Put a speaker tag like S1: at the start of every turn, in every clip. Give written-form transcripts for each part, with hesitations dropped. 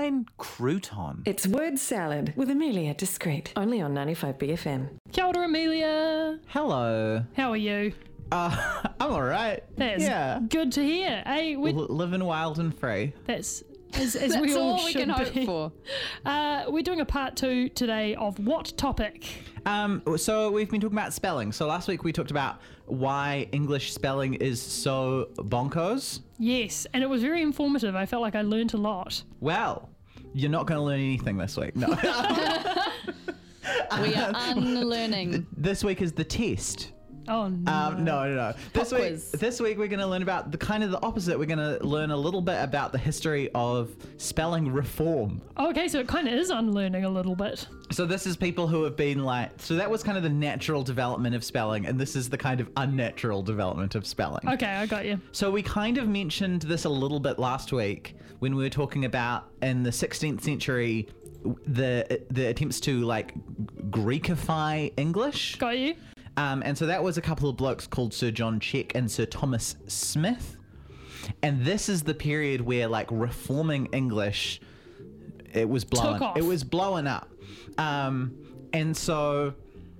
S1: fine crouton.
S2: It's Word Salad with Amelia Discreet, only on 95BFM.
S3: Kia ora, Amelia.
S1: Hello.
S3: How are you?
S1: I'm all right.
S3: That's good to hear. Hey,
S1: Living wild and free.
S3: that's as
S4: That's
S3: we all,
S4: all we
S3: should
S4: can hope
S3: be.
S4: for.
S3: We're doing a part 2 today of what topic?
S1: So we've been talking about spelling. So last week we talked about why English spelling is so bonkers.
S3: Yes, and it was very informative. I felt like I learnt a lot.
S1: Well, you're not going to learn anything this week. No.
S4: We are unlearning.
S1: This week is the test.
S3: Oh, no.
S1: No.
S4: Pop quiz.
S1: This week we're going to learn about the opposite. We're going to learn a little bit about the history of spelling reform.
S3: Okay, so it kind of is unlearning a little bit.
S1: So this is people who have been so that was kind of the natural development of spelling, and this is the kind of unnatural development of spelling.
S3: Okay, I got you.
S1: So we kind of mentioned this a little bit last week when we were talking about in the 16th century the attempts to Greekify English.
S3: Got you.
S1: And so that was a couple of blokes called Sir John Cheek and Sir Thomas Smith. And this is the period where reforming English, it was blowing
S3: Took off.
S1: It was blowing up. And so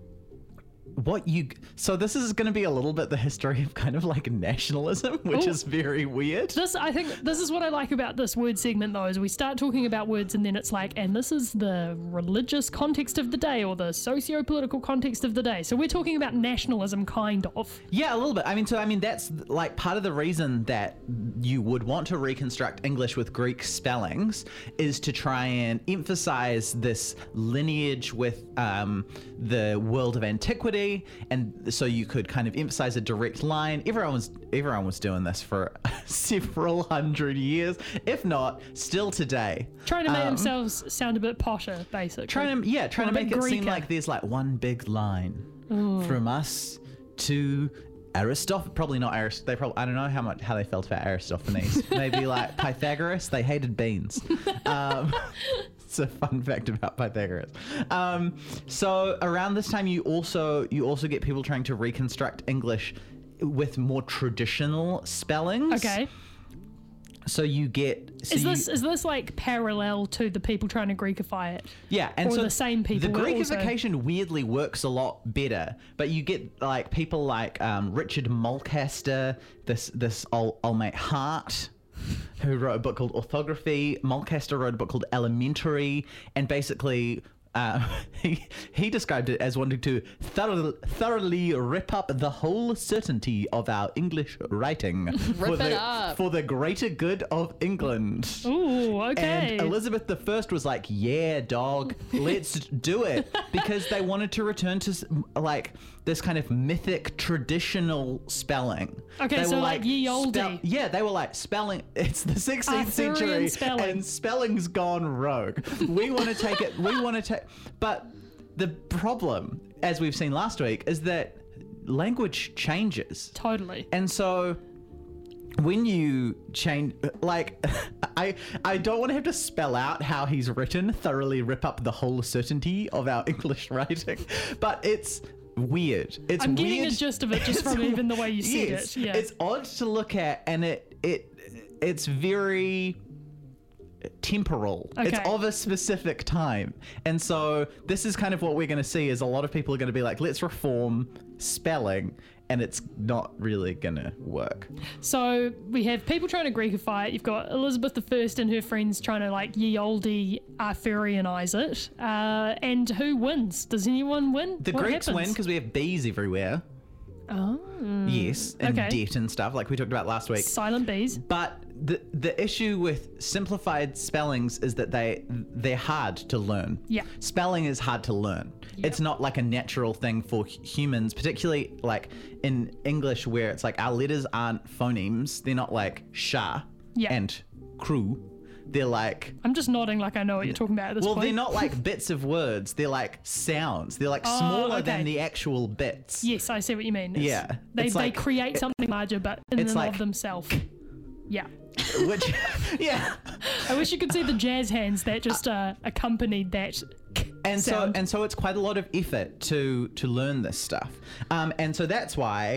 S1: so this is going to be a little bit the history of kind of nationalism, which
S3: Ooh.
S1: is very weird.
S3: I think this is what I like about this word segment, though, is we start talking about words and then it's and this is the religious context of the day or the socio-political context of the day. So we're talking about nationalism, kind of.
S1: Yeah, a little bit. That's part of the reason that you would want to reconstruct English with Greek spellings is to try and emphasize this lineage with the world of antiquity. And so you could kind of emphasize a direct line. Everyone was doing this for several hundred years, if not still today.
S3: Trying to make themselves sound a bit posher, basically.
S1: Trying to make it seem like there's one big line from us to Aristotle. Probably not Aristotle. I don't know how they felt about Aristophanes. Maybe Pythagoras. They hated beans. It's a fun fact about Pythagoras. So around this time, you also get people trying to reconstruct English with more traditional spellings.
S3: Okay.
S1: So you get...
S3: Is this parallel to the people trying to Greekify it?
S1: Yeah, and
S3: or
S1: so
S3: the same people.
S1: The Greekification weirdly works a lot better, but you get people like Richard Mulcaster, this old mate Hart, who wrote a book called Orthography. Mulcaster wrote a book called Elementary, and basically he described it as wanting to thoroughly rip up the whole certainty of our English writing for the greater good of England.
S3: Ooh, okay.
S1: And Elizabeth I was like, yeah, dog, let's do it. Because they wanted to return to this kind of mythic traditional spelling.
S3: Okay,
S1: they
S3: so
S1: were
S3: ye olde.
S1: they were spelling, it's the 16th
S3: Arthurian
S1: century
S3: spelling.
S1: and spelling's gone rogue. We want to take it, but the problem, as we've seen last week, is that language changes.
S3: Totally.
S1: And so when you change, I don't want to have to spell out how he's written, thoroughly rip up the whole certainty of our English writing, but it's weird.
S3: I'm getting the gist of it just from even the way you said
S1: yes,
S3: it. Yeah.
S1: It's odd to look at, and it's very temporal.
S3: Okay.
S1: It's of a specific time. And so this is kind of what we're going to see is a lot of people are going to be like, let's reform spelling, and it's not really going to work.
S3: So we have people trying to Greekify it. You've got Elizabeth I and her friends trying to ye olde Arthurianize it. And who wins? Does anyone win?
S1: The
S3: What
S1: Greeks
S3: happens?
S1: win because we have bees everywhere.
S3: Oh.
S1: Yes, and
S3: Okay.
S1: debt and stuff like we talked about last week.
S3: Silent bees.
S1: But the issue with simplified spellings is that they're hard to learn.
S3: Yeah.
S1: Spelling is hard to learn.
S3: Yeah.
S1: It's not a natural thing for humans, particularly in English where it's our letters aren't phonemes. They're not sha
S3: Yeah.
S1: and crew. They're
S3: I'm just nodding like I know what you're talking about at this point.
S1: well, they're not bits of words. They're sounds. They're smaller
S3: okay.
S1: than the actual bits.
S3: Yes, I see what you mean.
S1: Yeah.
S3: They
S1: It's
S3: create something larger, but in
S1: it's
S3: and of themselves. Yeah.
S1: Which, yeah.
S3: I wish you could see the jazz hands that just accompanied that.
S1: And
S3: sound.
S1: so it's quite a lot of effort to learn this stuff. And so that's why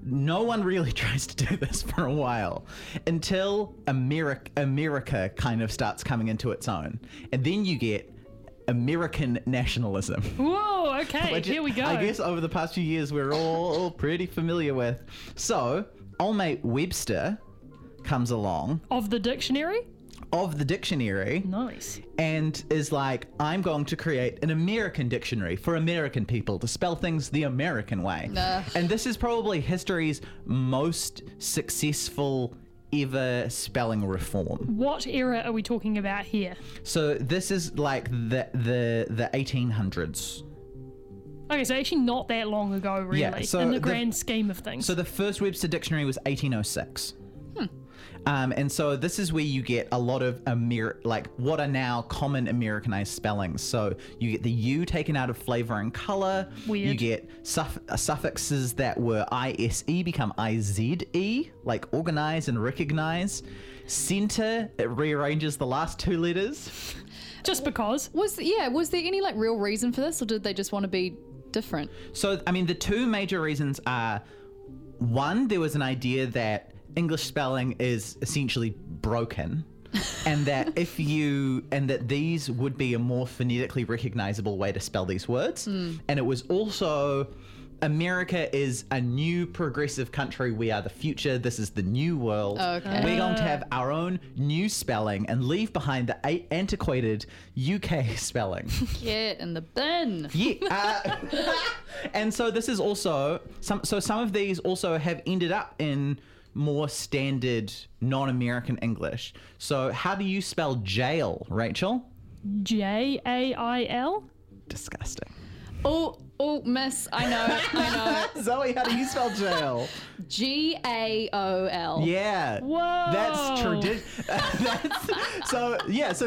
S1: no one really tries to do this for a while until America kind of starts coming into its own. And then you get American nationalism.
S3: Whoa, okay,
S1: Which
S3: here we go.
S1: I guess over the past few years we're all pretty familiar with. So, old mate Webster comes along
S3: Of the dictionary?
S1: of the dictionary
S3: Nice.
S1: and is like, I'm going to create an American dictionary for American people to spell things the American way. And this is probably history's most successful ever spelling reform.
S3: What era are we talking about here?
S1: So this is like the 1800s.
S3: Okay, so actually not that long ago, really,
S1: Yeah, so
S3: in the
S1: the-
S3: grand scheme of things.
S1: So the first Webster dictionary was 1806. And so this is where you get a lot of like what are now common Americanized spellings. So you get the U taken out of flavor and color.
S3: Weird.
S1: You get suffixes that were ISE become IZE, like organize and recognize. Center, it rearranges the last two letters.
S3: Just because.
S4: Was there any like real reason for this, or did they just want to be different?
S1: So, I mean, the two major reasons are, one, there was an idea that English spelling is essentially broken, and that that these would be a more phonetically recognizable way to spell these words. And it was also, America is a new progressive country. We are the future. This is the new world.
S4: Okay.
S1: We're going to have our own new spelling and leave behind the antiquated UK spelling.
S4: Get in the bin.
S1: Yeah. And so this is also some of these also have ended up in more standard non-American English. So how do you spell jail, Rachel?
S3: Jail?
S1: Disgusting.
S4: Oh, miss, I know.
S1: Zoe, how do you spell jail?
S4: GAOL.
S1: Yeah.
S3: Whoa.
S1: That's tradition. So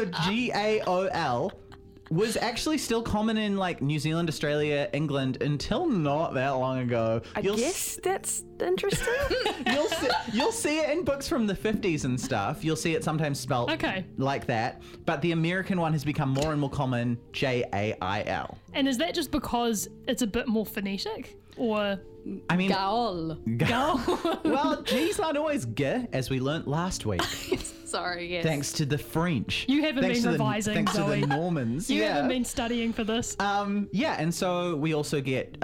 S1: GAOL was actually still common in like New Zealand, Australia, England until not that long ago.
S2: I guess that's interesting.
S1: You'll see it in books from the 50s and stuff. You'll see it sometimes spelled
S3: Okay.
S1: like that. But the American one has become more and more common, JAIL.
S3: And is that just because it's a bit more phonetic? Or
S1: I mean,
S4: Gaol.
S1: well, G's not always G, as we learnt last week.
S4: Sorry, yes.
S1: Thanks to the French.
S3: You haven't
S1: Thanks
S3: been
S1: to
S3: revising,
S1: Thanks
S3: Zoe.
S1: to the Normans.
S3: you
S1: yeah.
S3: haven't been studying for this?
S1: Yeah, and so we also get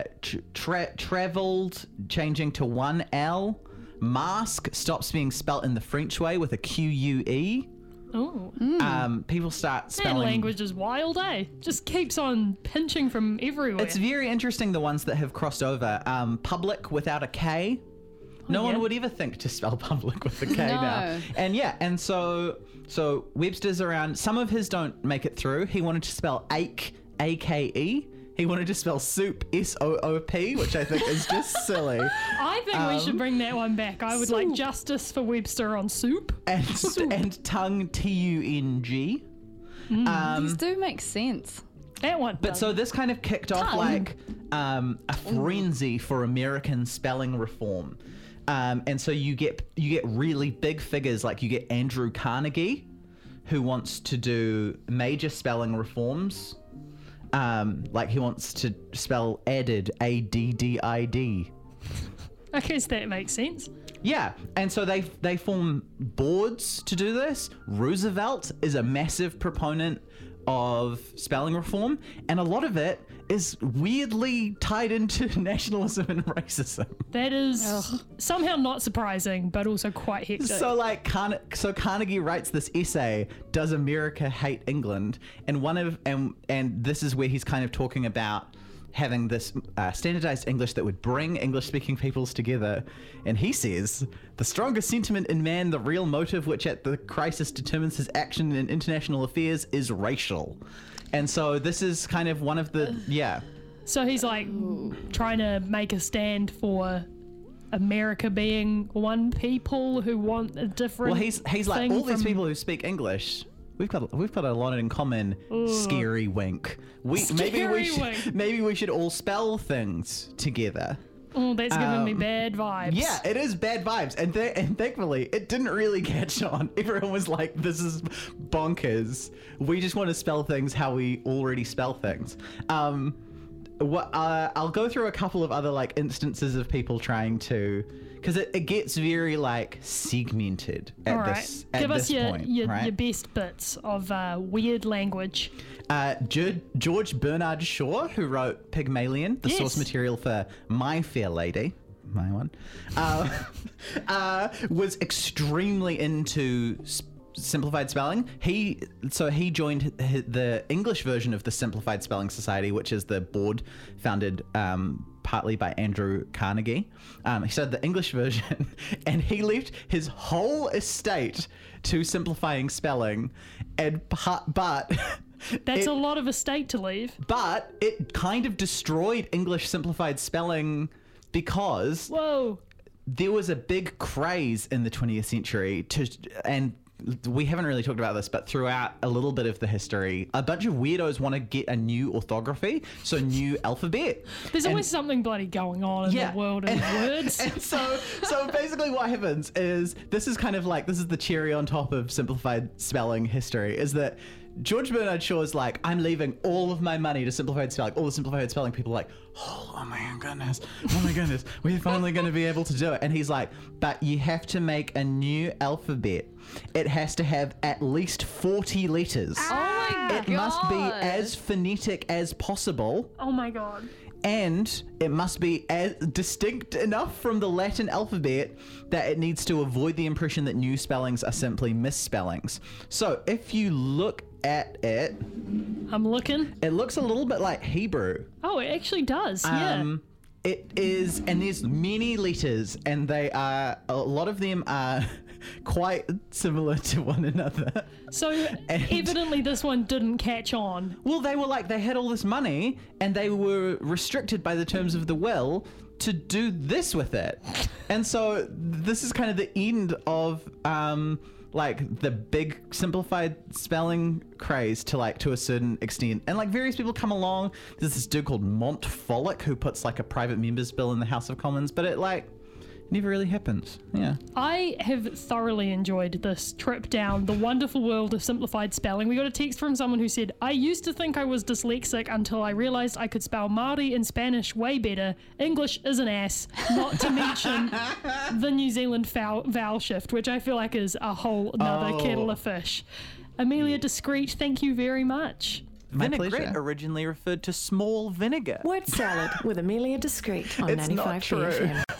S1: traveled changing to one L. Mask stops being spelt in the French way with a QUE.
S3: Oh.
S1: People start
S3: That
S1: spelling.
S3: language is wild, eh? Just keeps on pinching from everywhere.
S1: It's very interesting, the ones that have crossed over. Public without a K. No
S3: yeah.
S1: one would ever think to spell public with a K
S4: No.
S1: now. And yeah, and so Webster's around. Some of his don't make it through. He wanted to spell ake, A-K-E. He wanted to spell soup, S-O-O-P, which I think is just silly.
S3: I think we should bring that one back. I would like justice for Webster on soup.
S1: And tongue, T-U-N-G.
S4: These do make sense.
S3: That one.
S1: But so this kind of kicked off
S4: Tongue.
S1: like a frenzy for American spelling reform. And so you get really big figures, like you get Andrew Carnegie, who wants to do major spelling reforms. Like he wants to spell added, A-D-D-I-D.
S3: I guess that makes sense.
S1: Yeah, and so they form boards to do this. Roosevelt is a massive proponent of spelling reform, and a lot of it is weirdly tied into nationalism and racism.
S3: That is somehow not surprising, but also quite hectic.
S1: So like Carnegie writes this essay, "Does America Hate England?" And this is where he's kind of talking about having this standardized English that would bring English-speaking peoples together. And he says, "The strongest sentiment in man, the real motive which at the crisis determines his action in international affairs, is racial." And so this is kind of one of the, yeah.
S3: So he's like trying to make a stand for America being one people who want a different.
S1: Well, he's like,
S3: thing
S1: all these
S3: from-
S1: people who speak English, we've got a lot in common. Scary wink. Maybe we should all spell things together.
S3: Oh, that's giving me bad vibes.
S1: Yeah, it is bad vibes, and thankfully it didn't really catch on. Everyone was like, "This is bonkers. We just want to spell things how we already spell things." I'll go through a couple of other like instances of people trying to, because it gets very like segmented at
S3: All right.
S1: this
S3: Give us
S1: point,
S3: your
S1: right?
S3: best bits of weird language.
S1: George Bernard Shaw, who wrote Pygmalion, the
S3: Yes.
S1: source material for My Fair Lady, my one, was extremely into simplified spelling. He joined the English version of the Simplified Spelling Society, which is the board founded partly by Andrew Carnegie. He said the English version, and he left his whole estate to simplifying spelling, but
S3: That's a lot of estate to leave.
S1: but it kind of destroyed English simplified spelling because
S3: Whoa.
S1: there was a big craze in the 20th century and we haven't really talked about this, but throughout a little bit of the history, a bunch of weirdos want to get a new orthography, so new alphabet.
S3: There's
S1: And-
S3: always something bloody going on in the world of words.
S1: And so basically what happens is this is the cherry on top of simplified spelling history, is that George Bernard Shaw is like, I'm leaving all of my money to simplified spelling. All the simplified spelling people are like, oh my goodness, we're finally going to be able to do it. And he's like, but you have to make a new alphabet. It has to have at least 40 letters.
S4: Oh my
S1: It must be as phonetic as possible.
S3: Oh my god.
S1: And it must be as distinct enough from the Latin alphabet that it needs to avoid the impression that new spellings are simply misspellings. So if you look at it,
S3: I'm looking.
S1: it looks a little bit like Hebrew.
S3: Oh, it actually does. Yeah.
S1: It is, and there's many letters, and a lot of them are quite similar to one another.
S3: So
S1: and-
S3: evidently this one didn't catch on.
S1: Well, they had all this money, and they were restricted by the terms of the will to do this with it. And so this is kind of the end of the big simplified spelling craze to a certain extent. And various people come along. There's this dude called Montfolic who puts a private member's bill in the House of Commons, but it never really happens. Yeah.
S3: I have thoroughly enjoyed this trip down the wonderful world of simplified spelling. We got a text from someone who said, I used to think I was dyslexic until I realized I could spell Māori and Spanish way better. English is an ass, not to mention the New Zealand vowel shift, which I feel like is a whole nother kettle of fish. Amelia Discreet, thank you very much.
S1: My
S5: Vinaigrette
S1: pleasure.
S5: originally referred to small vinegar.
S2: Word salad with Amelia Discreet on
S1: It's not
S2: 95
S1: true.
S2: FM.